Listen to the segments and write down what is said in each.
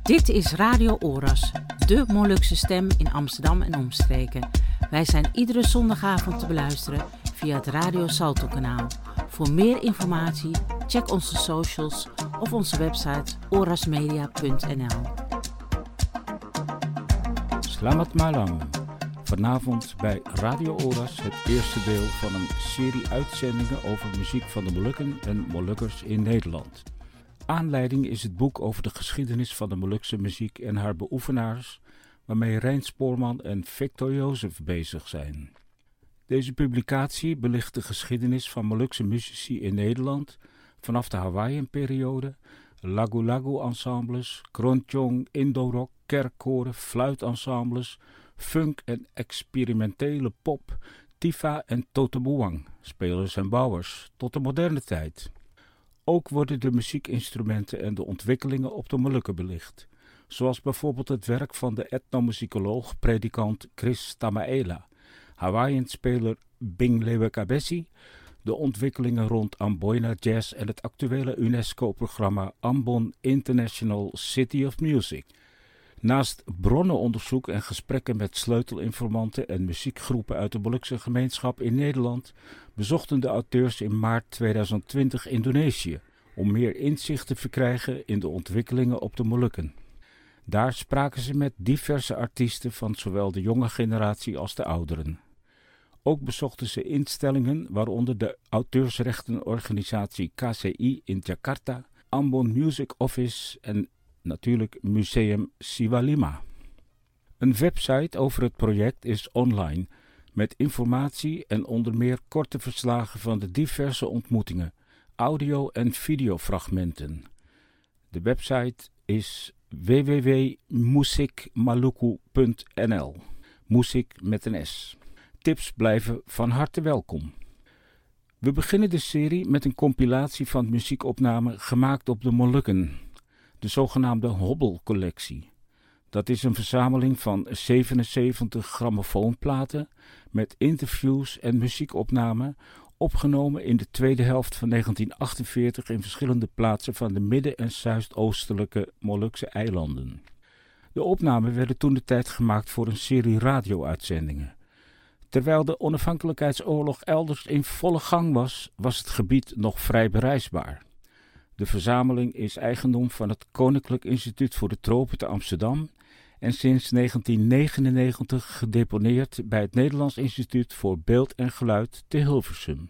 Dit is Radio Oras, de Molukse stem in Amsterdam en omstreken. Wij zijn iedere zondagavond te beluisteren via het Radio Salto kanaal. Voor meer informatie check onze socials of onze website orasmedia.nl. Selamat malam. Vanavond bij Radio Oras het eerste deel van een serie uitzendingen over muziek van de Molukken en Molukkers in Nederland. Aanleiding is het boek over de geschiedenis van de Molukse muziek en haar beoefenaars, waarmee Rijn Spoorman en Victor Jozef bezig zijn. Deze publicatie belicht de geschiedenis van Molukse muzici in Nederland vanaf de Hawaiian-periode, lagu-lagu-ensembles, kronjong, Indo-rock, kerkkoren, fluitensembles, funk en experimentele pop, tifa en totebuang, spelers en bouwers, tot de moderne tijd. Ook worden de muziekinstrumenten en de ontwikkelingen op de Molukken belicht, zoals bijvoorbeeld het werk van de etnomuzikoloog predikant Chris Tamaela, Hawaiian-speler Bing Kabesi, de ontwikkelingen rond Amboina Jazz en het actuele UNESCO-programma Ambon International City of Music. Naast bronnenonderzoek en gesprekken met sleutelinformanten en muziekgroepen uit de Molukse gemeenschap in Nederland bezochten de auteurs in maart 2020 Indonesië om meer inzicht te verkrijgen in de ontwikkelingen op de Molukken. Daar spraken ze met diverse artiesten van zowel de jonge generatie als de ouderen. Ook bezochten ze instellingen waaronder de auteursrechtenorganisatie KCI in Jakarta, Ambon Music Office en natuurlijk Museum Siwalima. Een website over het project is online met informatie en onder meer korte verslagen van de diverse ontmoetingen, audio- en videofragmenten. De website is www.musikmaluku.nl. Muziek met een S. Tips blijven van harte welkom. We beginnen de serie met een compilatie van muziekopnamen gemaakt op de Molukken, de zogenaamde Hobbel-collectie. Dat is een verzameling van 77 grammofoonplaten met interviews en muziekopnamen opgenomen in de tweede helft van 1948 in verschillende plaatsen van de midden- en zuidoostelijke Molukse eilanden. De opnamen werden toentertijd gemaakt voor een serie radio-uitzendingen. Terwijl de onafhankelijkheidsoorlog elders in volle gang was, was het gebied nog vrij bereisbaar. De verzameling is eigendom van het Koninklijk Instituut voor de Tropen te Amsterdam en sinds 1999 gedeponeerd bij het Nederlands Instituut voor Beeld en Geluid te Hilversum.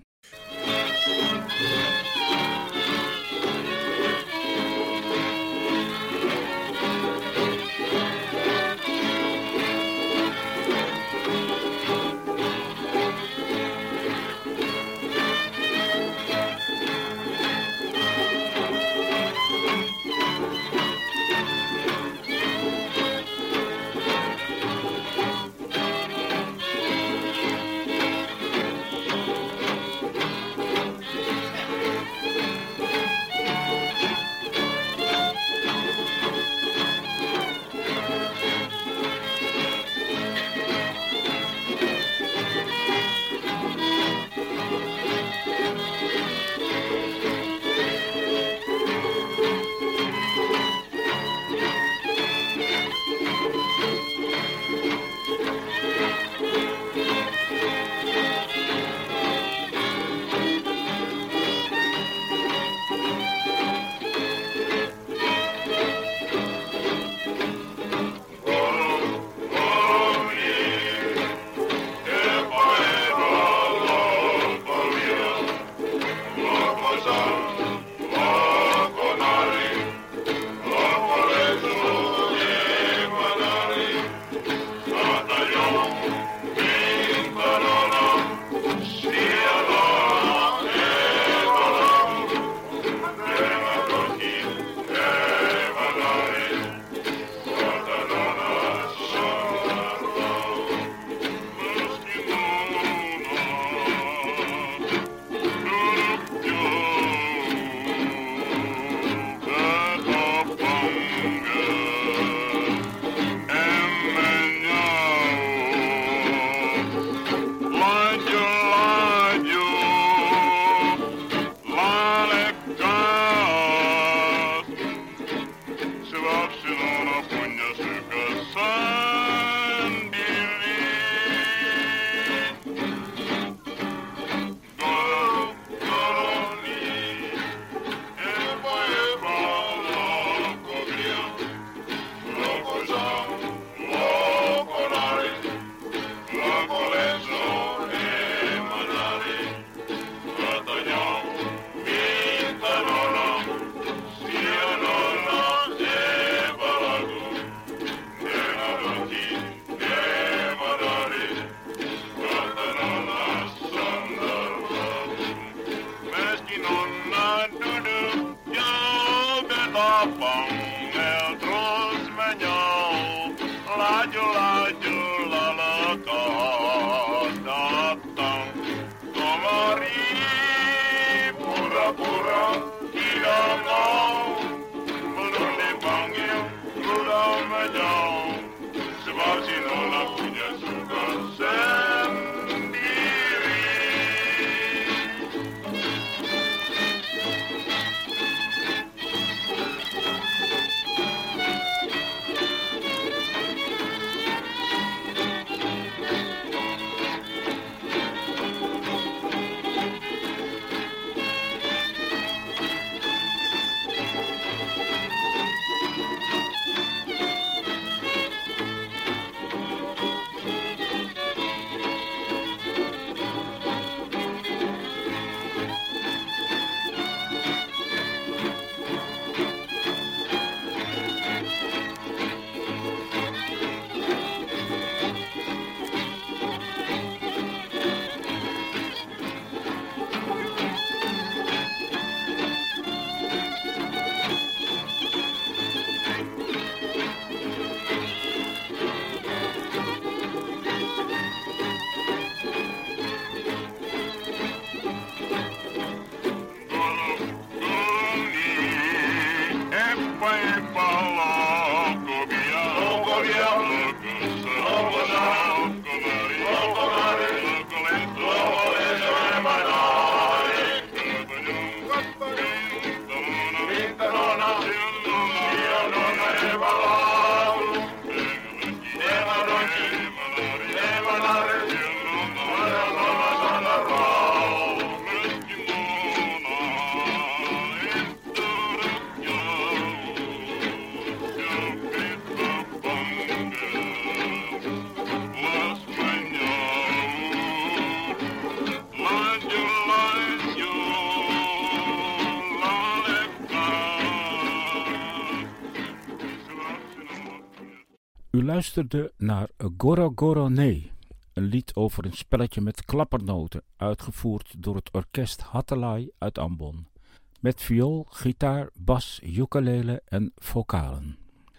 U luisterde naar Goro Goro Nee, een lied over een spelletje met klappernoten, uitgevoerd door het orkest Hattelai uit Ambon, met viool, gitaar, bas, ukulele en vocalen.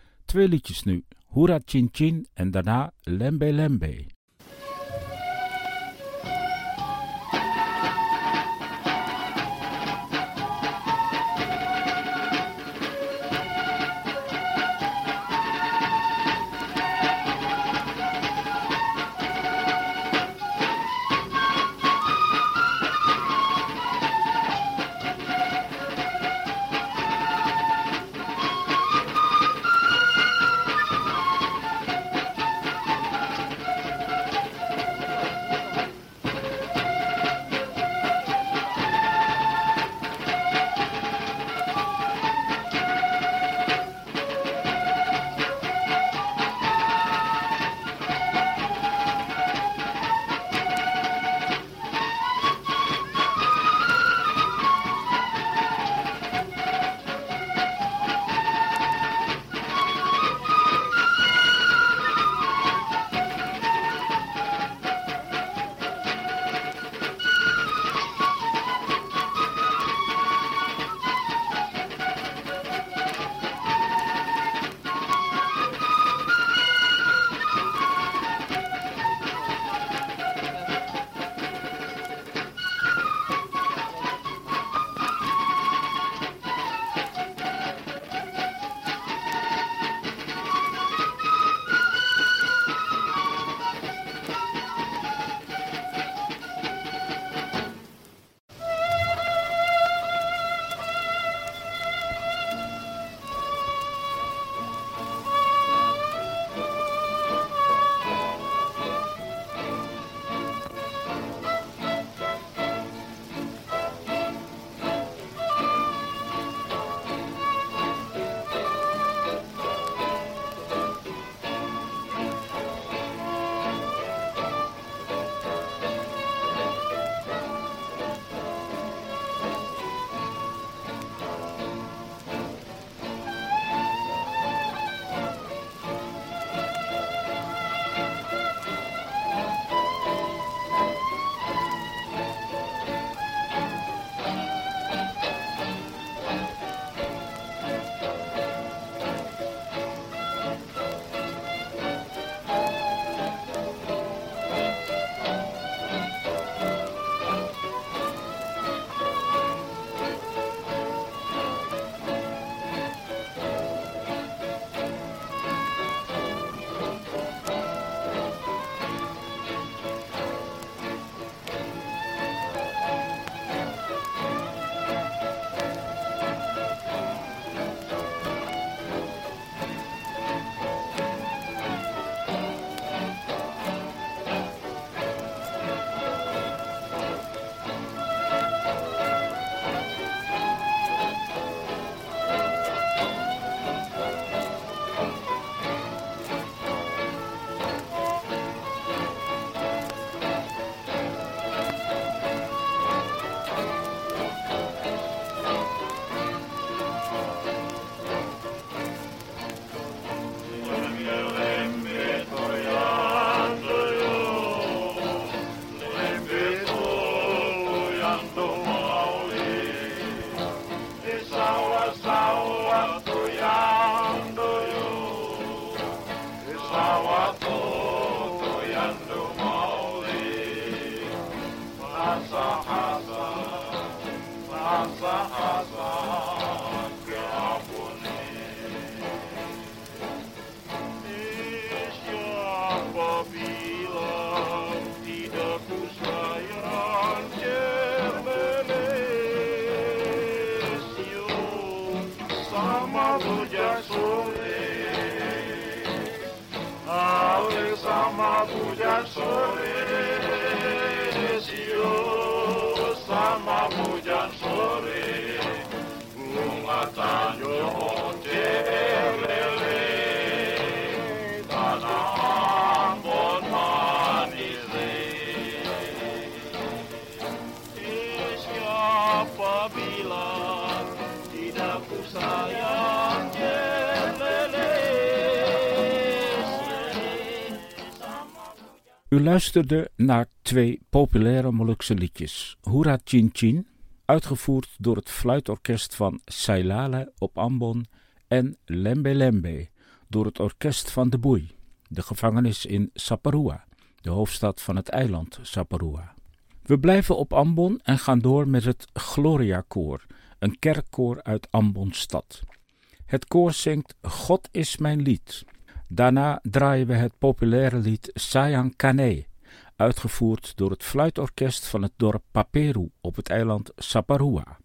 2 liedjes nu, Hura Chin Chin en daarna Lembe Lembe. Tidak ku sayang, U luisterde naar 2 populaire Molukse liedjes. Hoera Chin Chin, uitgevoerd door het fluitorkest van Sailala op Ambon, en Lembe Lembe door het orkest van de Boei, de gevangenis in Saparua, de hoofdstad van het eiland Saparua. We blijven op Ambon en gaan door met het Gloria-koor, een kerkkoor uit Ambon stad. Het koor zingt God is mijn lied. Daarna draaien we het populaire lied Sayang Kane, uitgevoerd door het fluitorkest van het dorp Paperu op het eiland Saparua.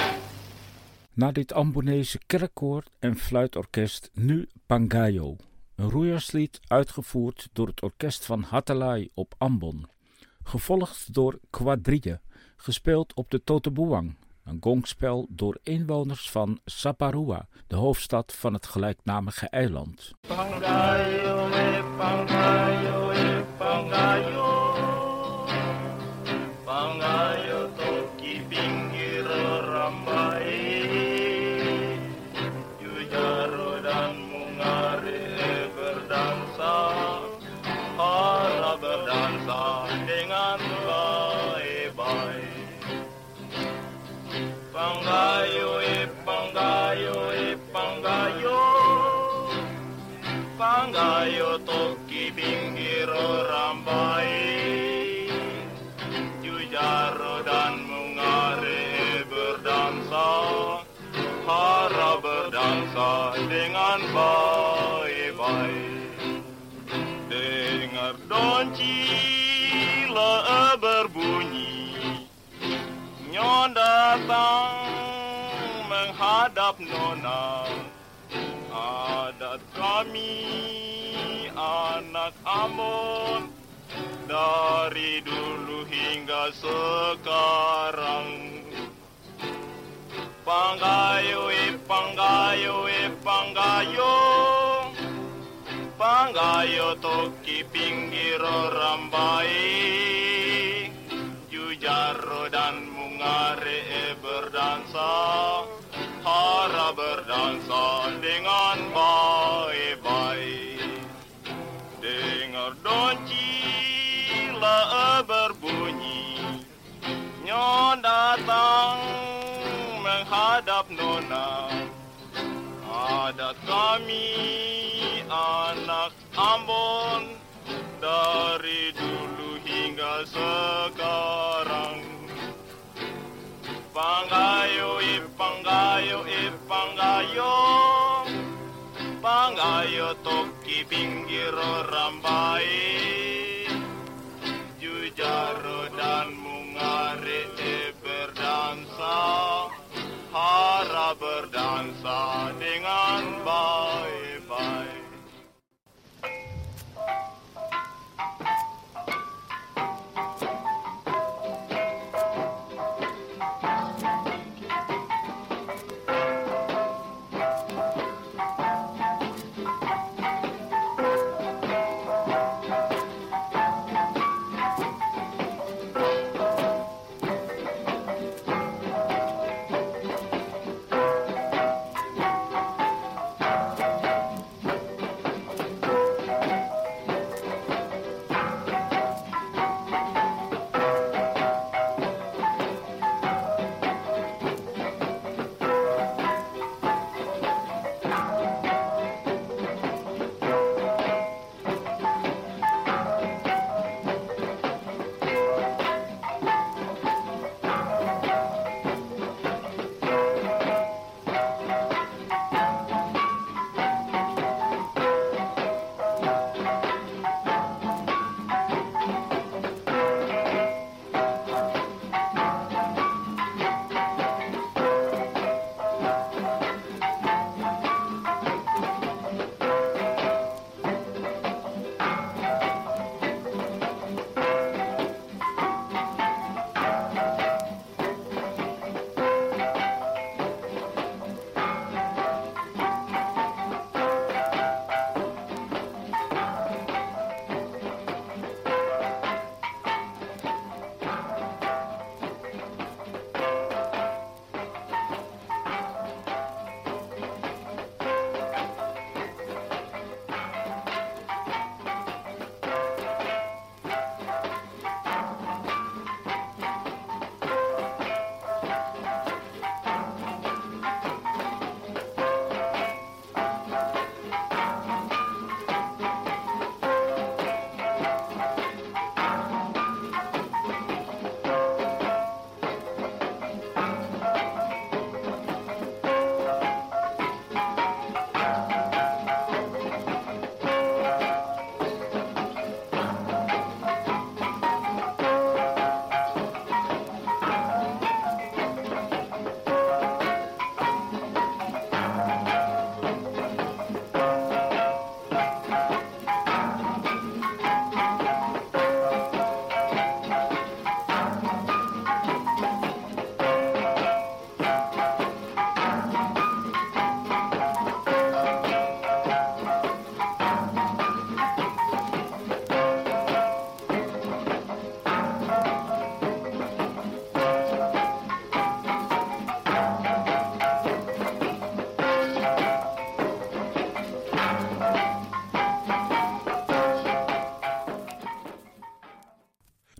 Na dit Ambonese kerkkoor en fluitorkest nu Pangayo, Een roeierslied uitgevoerd door het orkest van Hatalai op Ambon. Gevolgd door quadrille, gespeeld op de Totebuang. Een gongspel door inwoners van Saparua, de hoofdstad van het gelijknamige eiland. Pangayo, pangayo, pangayo. Pangayo toki pinggir rambai. Jujaro dan mungare berdansa. Para berdansa dengan baik-baik. Pangayo, pangayo, pangayo. Pangayo toki pinggir rambai. Jujaro dan mungare berdansa. Para berdansa dengan baik-baik. Dengar doncila berbunyi. Nyon datang menghadap nona. Adat kami anak Ambon dari dulu hingga sekarang. Pangayo, pangayo, pangayo. Pangayo toki pinggir rambai. Jujaro dan mungare berdansa. Para berdansa dengan baik-baik. Dengar doncila berbunyi. Nyon datang menghadap nona. Adat kami anak Ambon dari dulu hingga sekarang. Pangayo, pangayo, pangayo. Pangayo toki pinggir rambai. Jujaro dan mungare berdansa. Hara berdansa dengan baik-baik.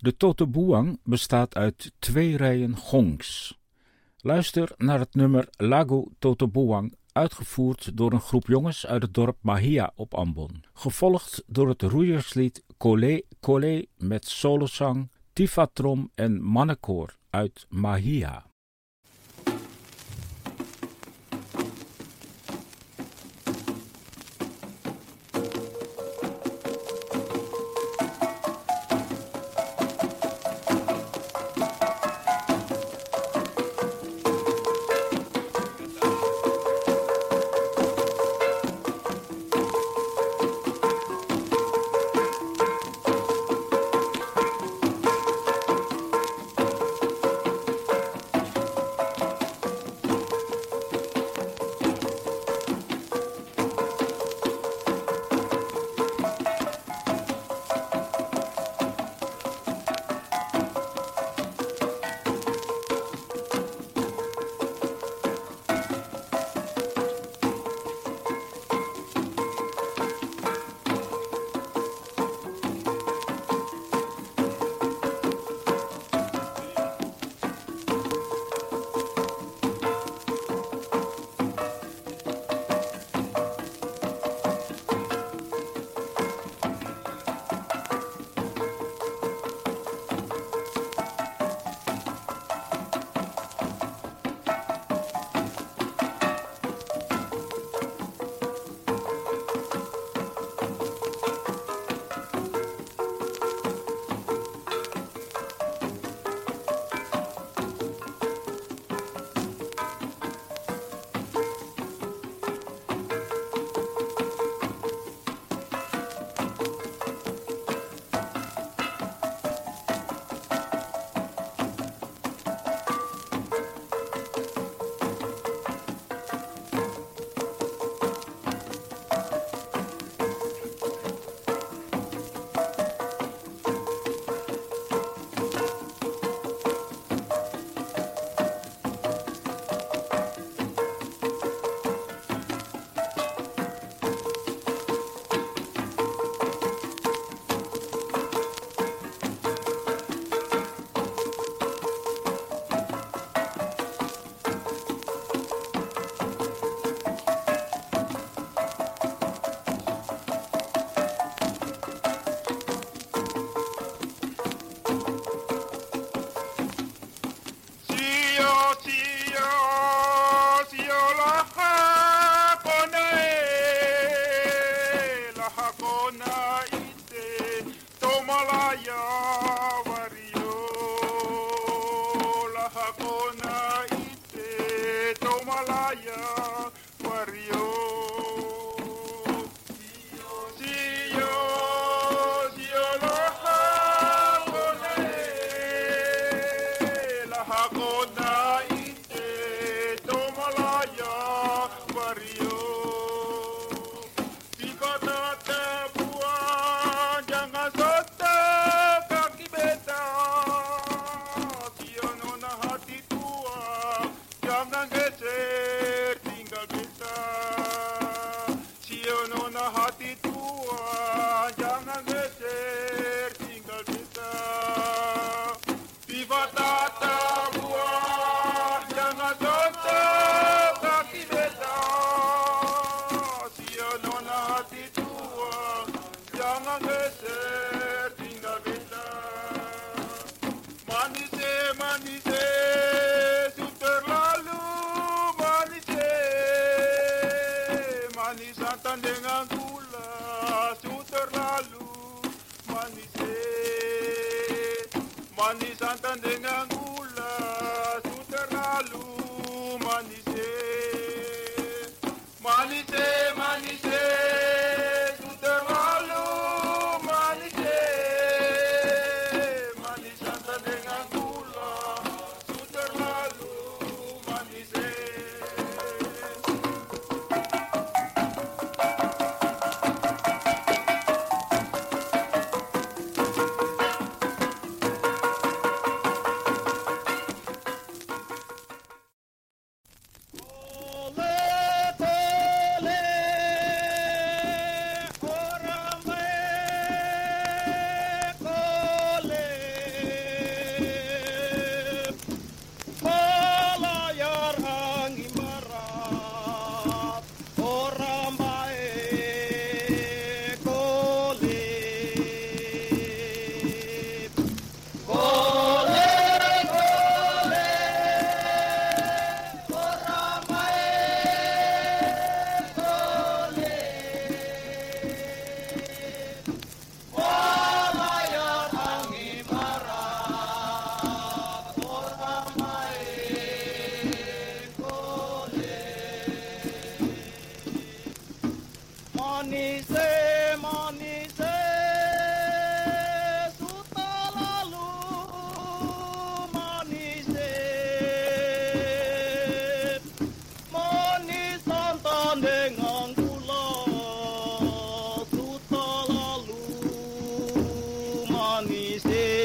De Totobuang bestaat uit 2 rijen gongs. Luister naar het nummer Lagu Totobuang, uitgevoerd door een groep jongens uit het dorp Mahia op Ambon. Gevolgd door het roeierslied Kole Kole met solozang, tifatrom en mannenkoor uit Mahia. dengan gula suta lalu manis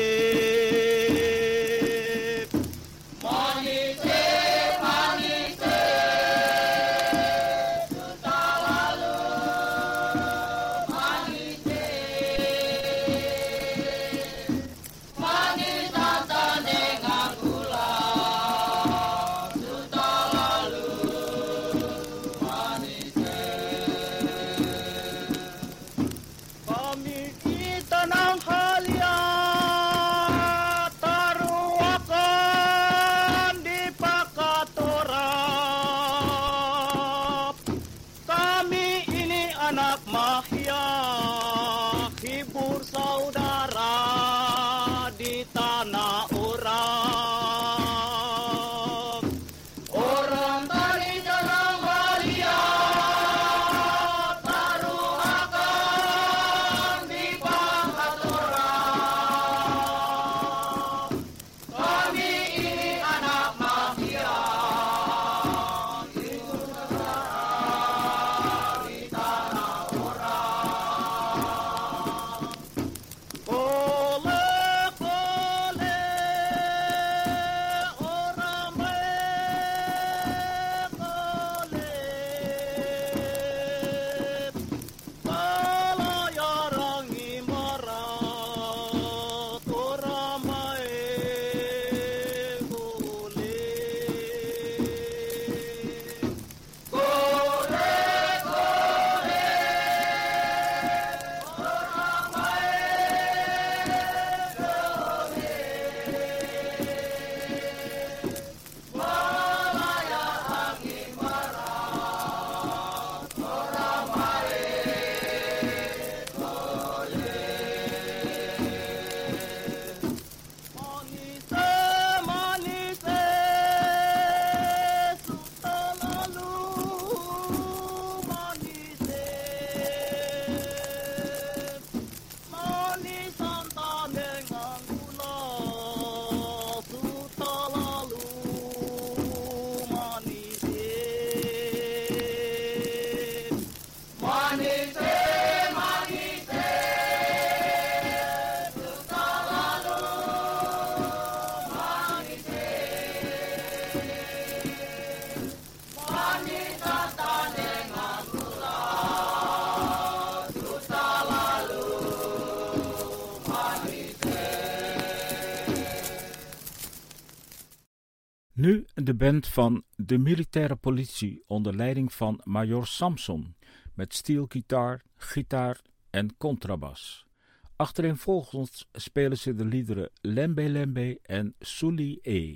Nu de band van de militaire politie onder leiding van Major Samson met steelgitaar, gitaar en contrabas. Achtereenvolgens spelen ze de liederen Lembe Lembe en Suli E.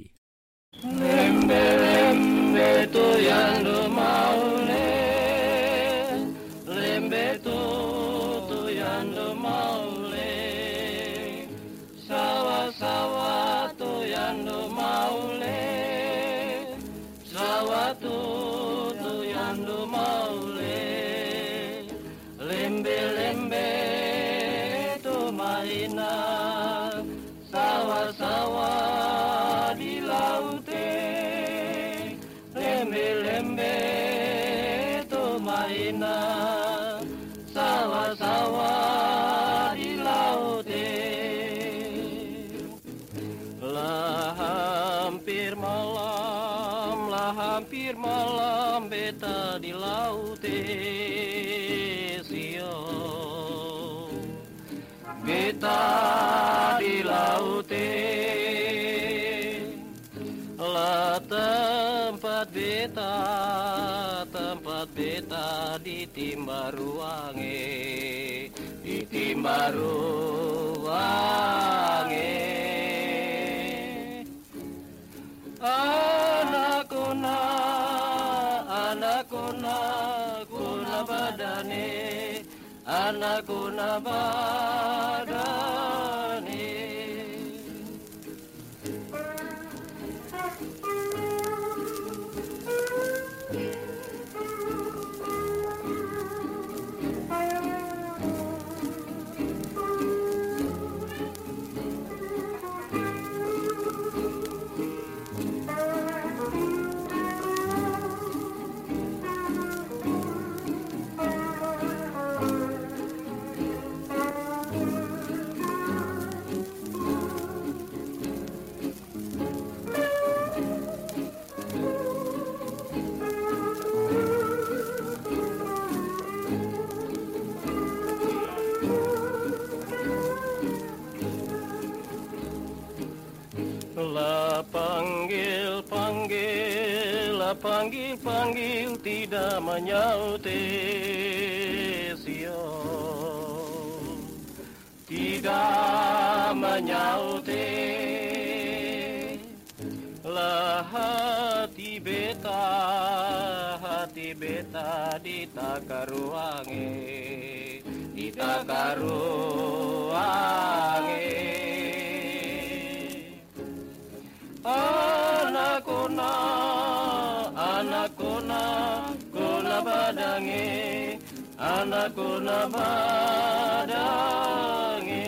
Lembe lembe toyando maule, lembe toyando maule, sawa sawa toyando maule, sawa toyando maule, lembe lembe to maina, sawa sawa di laute, lembe lembe to maina, sawa sawa di laute. Lah hampir malam beta di laute, sio beta di laute. Lah tempat beta di Timbaruange, di Timbaruange. Anakuna kuna badane, anakuna badane. panggil-panggil tidak menyaut sio, tidak menyaut lah hati beta di takaruange anak-kona badange anak-kona badange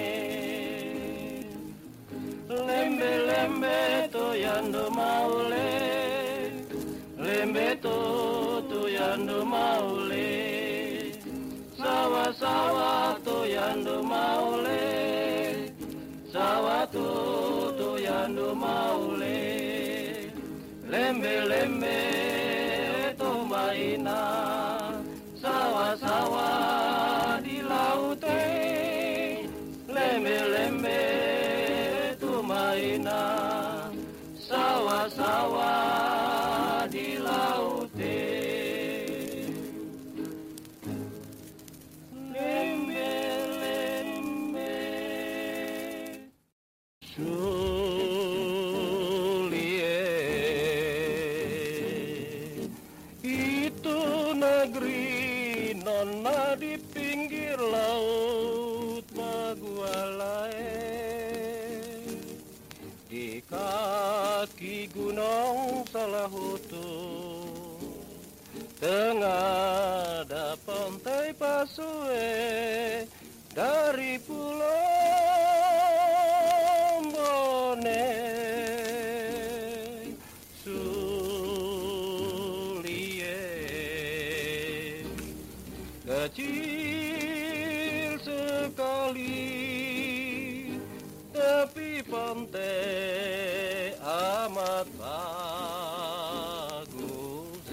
lembe-lembe to yando maule lembe to yando maule sawa-sawa to yando maule sawa to yando maule lembe-lembe to maina sawa-sawa di laute lembe-lembe to maina sawa-sawa di laute lembe-lembe negeri nona di pinggir laut Magualae di kaki gunung Salahutu tengah ada pantai Pasue dari Pulau Mbone kecil sekali tapi pantai amat bagus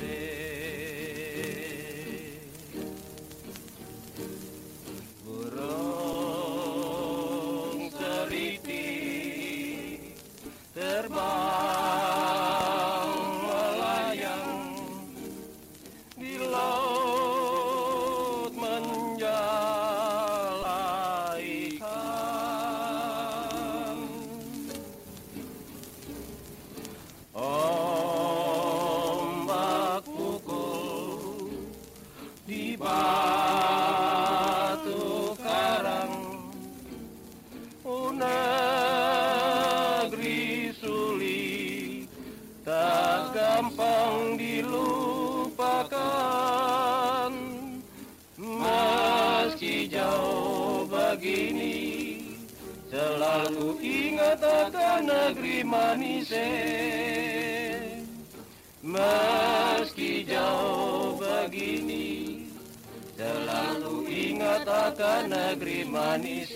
burung seriti terbang melayang di laut ombak pukul di batu karang negeri sulit tak gampang dilupakan meski jauh begini selalu ingat akan negeri manis meski jauh begini selalu ingat akan negeri manis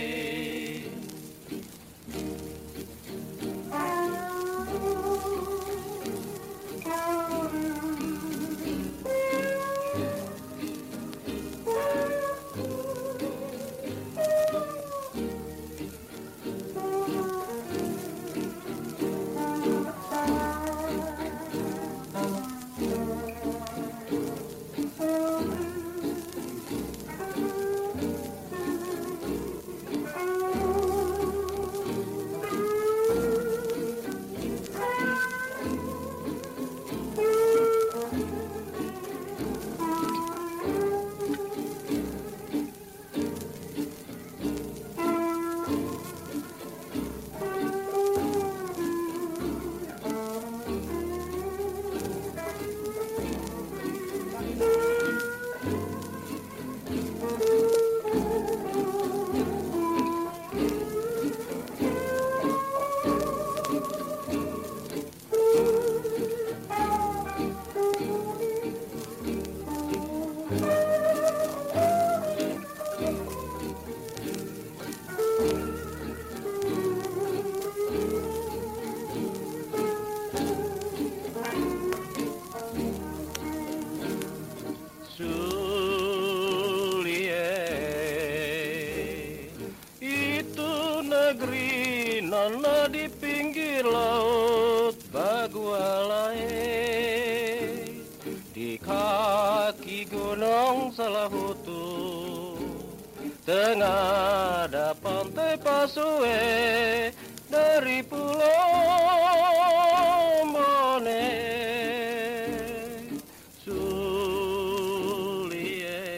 negeri nona di pinggir laut Bagualae Salahutu tengah ada pantai Pasue dari Pulau Mone Sulie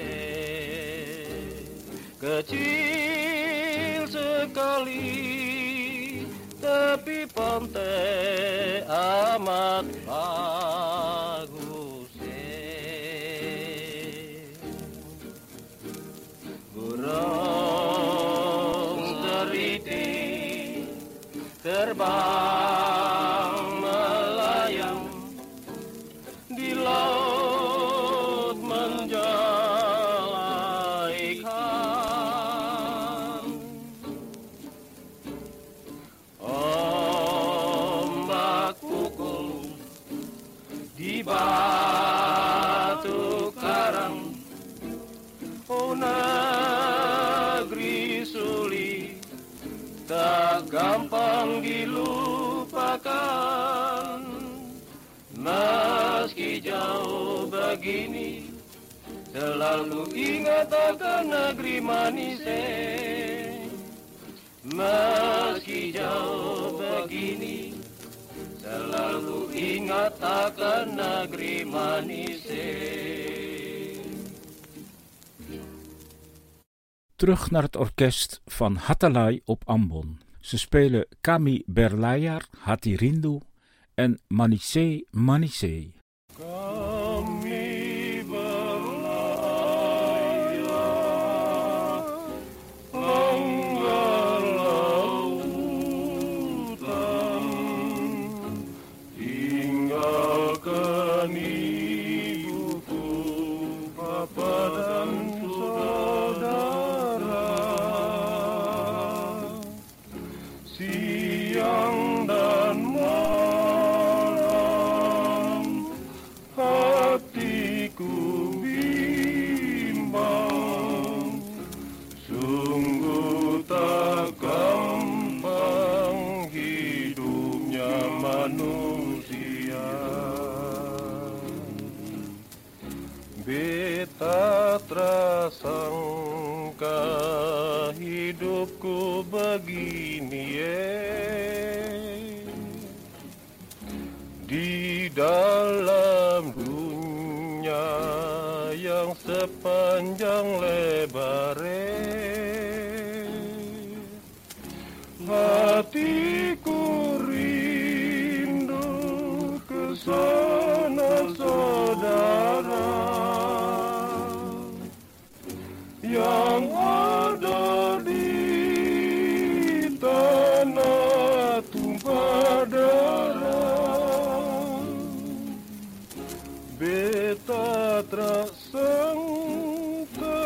kecil sekali tapi pantai amat bagus. Burung teriti terbang melayang di laut menjala ikan. Ombak pukul di batu karang. Oh negeri suli tak gampang dilupakan. Meski jauh begini selalu ingat akan negeri manis. Meski jauh begini selalu ingat akan negeri manis. Terug naar het orkest van Hatalai op Ambon. Ze spelen Kami Berlayar, Hatirindu en Manise Manise. Kami berlayar langgar lautan, tinggalkan ibuku, papa dan saudara. Siang dan malam hatiku bimbang, sungguh tak gampang hidupnya manusia. Beta prasangka hidupku begini di dalam dunia yang sepanjang lebar. Hatiku rindu ke sana saudara yang ada di tanah tumpah darah. Beta tersangka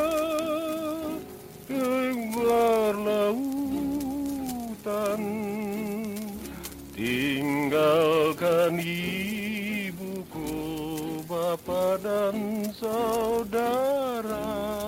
keluar lautan, tinggalkan ibuku, bapa dan saudara.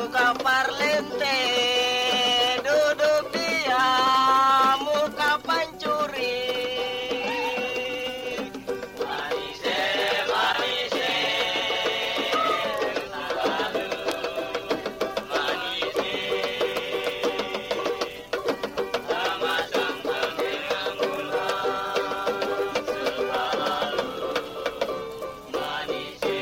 Suka parlente, duduk diam, muka pancuri. Marise, marise, selalu marise. Sama-sama dengan gula, selalu marise.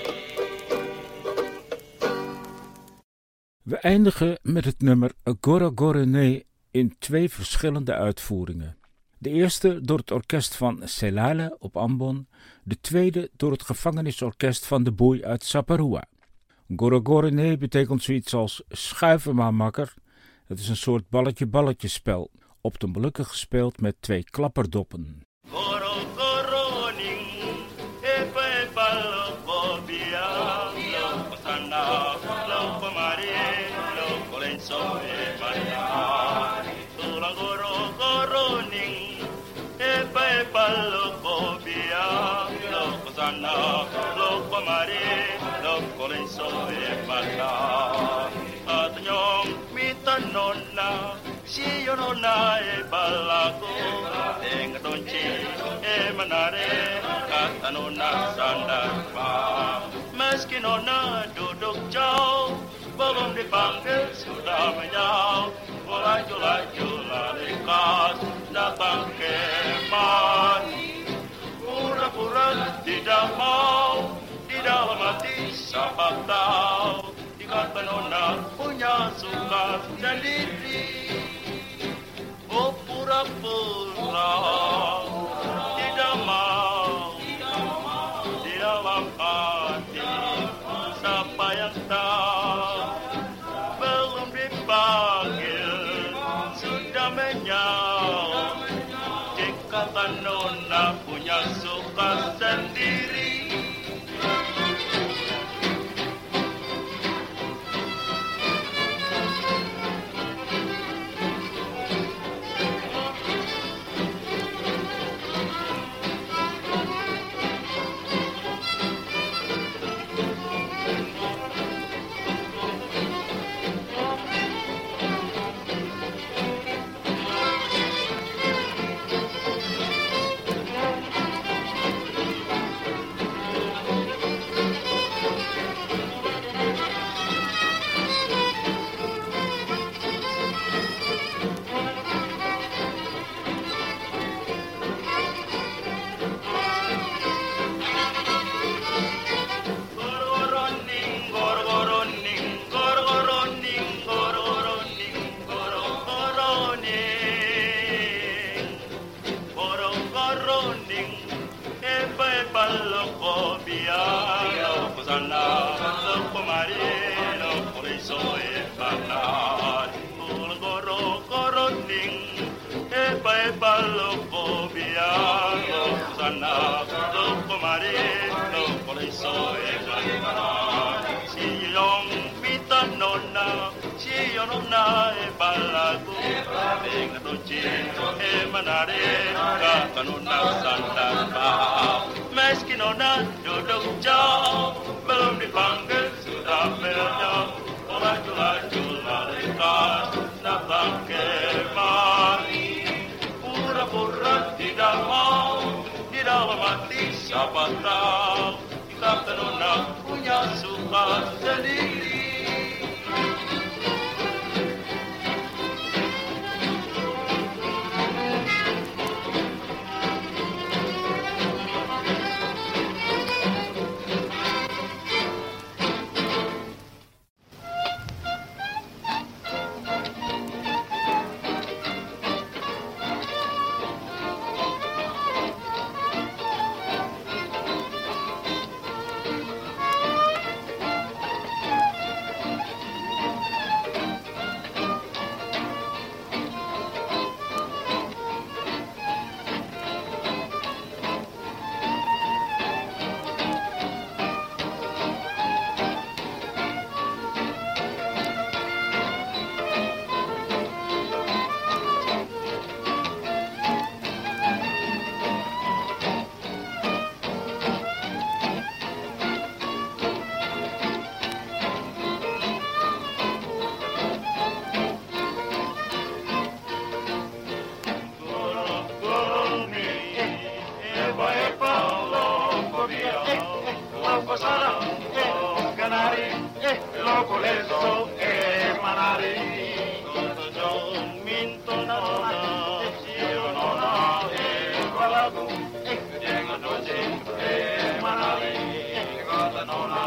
We eindigen met het nummer Goro Goro Nee in 2 verschillende uitvoeringen. De eerste door het orkest van Selala op Ambon, de tweede door het gevangenisorkest van de Boei uit Saparua. Goro Goro Nee betekent zoiets als schuiven maar makker. Het is een soort balletje-balletje spel, op de Molukken gespeeld met 2 klapperdoppen. Goro goro ning, epa epa loko bia, loko sana, loko mari, loko lenso epa na. Tulang goro goro ning, epa epa loko bia, loko sana, loko mari, loko lenso epa na. At nyong mitanona, siyo nona epa lako, donci manare kata nona sandar pa meski nona duduk jauh belum dipanggil sudah menjauh laju-laju larikas datang keman pura-pura tidak mau di dalam hati siapa tahu dikata nona punya suka sendiri. Oh pura-pura tidak mau di dalam hati siapa yang tahu belum dipanggil sudah menyaut jika nona punya suka sendiri. Meski nona duduk jauh belum dipanggil sudah menjauh laju-laju larikan datang kemari pura-pura tidak mau di dalam hati siapa tahu kita nona punya suka sendiri. loco sala, canari, loco leso, manari. John minto nona, sio nona, balagu, jenga doce, manari, kata nona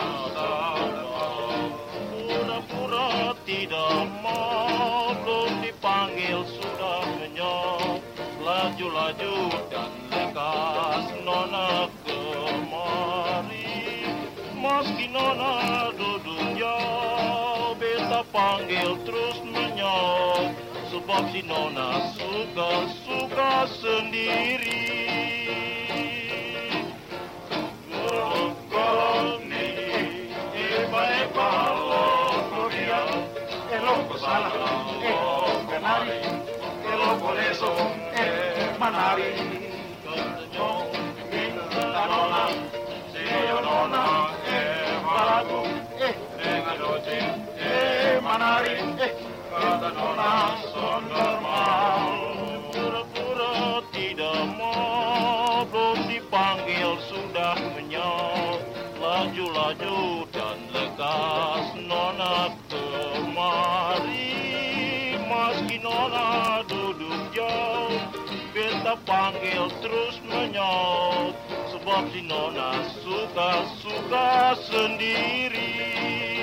pura-pura tidak mau, belum dipanggil sudah menyok, laju-laju dan lekas nona kemari. Meski nona duduk jauh, beta panggil terus menyok, sebab si nona suka-suka sendiri. Golong-golong ni, eba-eba loco dia, loco sala, canari, loco leso, manari. Katanya minta nona, sio nona, balagu, dengan doce, manari, kata nona son normal. Pura-pura tidak mau, belum dipanggil sudah menyok, laju-laju dan lekas nona kemari. Meski nona duduk jauh, beta panggil terus menyok, sebab si nona suka-suka sendiri.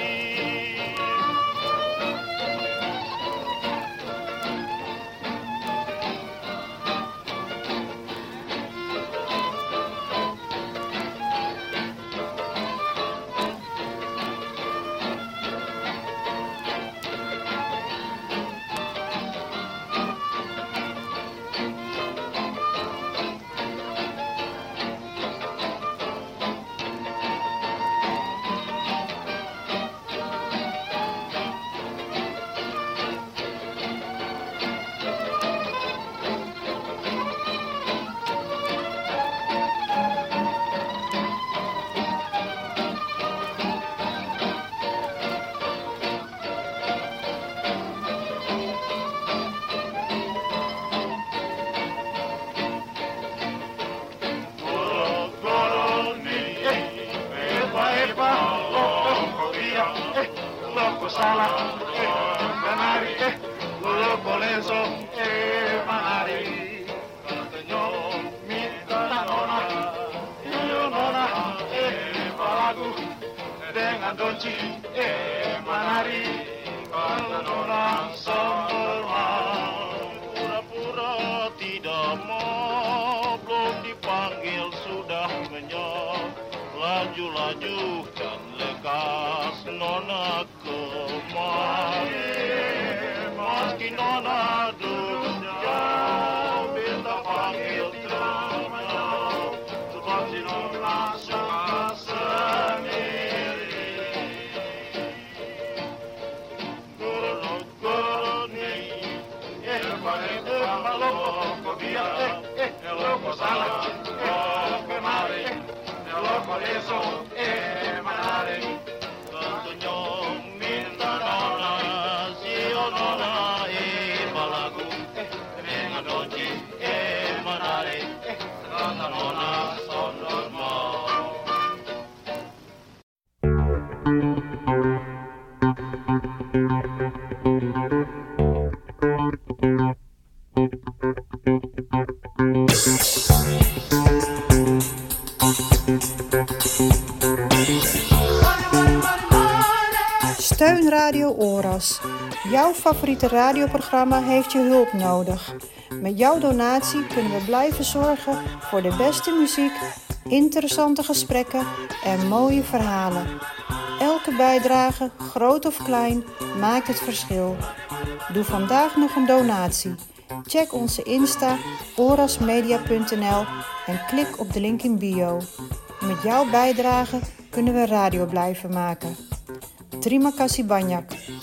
Salah, canari, loco leso, manari. Katanya minta nona, io nona, balagu, dengan donci, manari. Kata nona normal, pura-pura tidak mau, belum dipanggil sudah menyok, laju-laju dan lekas nona kemari. Meski nona duduk jauh, beta panggil terus menyok, sebab si nona suka sendiri. Guru-guru ni, eba-eba loco dia, loco salah, kemari, loco leso, manari. Katanya minta nona, sio nona, balagu, dengan doce, manari. Kata nona son normal. Steun Radio Oras. Jouw favoriete radioprogramma heeft je hulp nodig. Met jouw donatie kunnen we blijven zorgen voor de beste muziek, interessante gesprekken en mooie verhalen. Elke bijdrage, groot of klein, maakt het verschil. Doe vandaag nog een donatie. Check onze Insta, orasmedia.nl en klik op de link in bio. Met jouw bijdrage kunnen we radio blijven maken. Terima kasih banyak.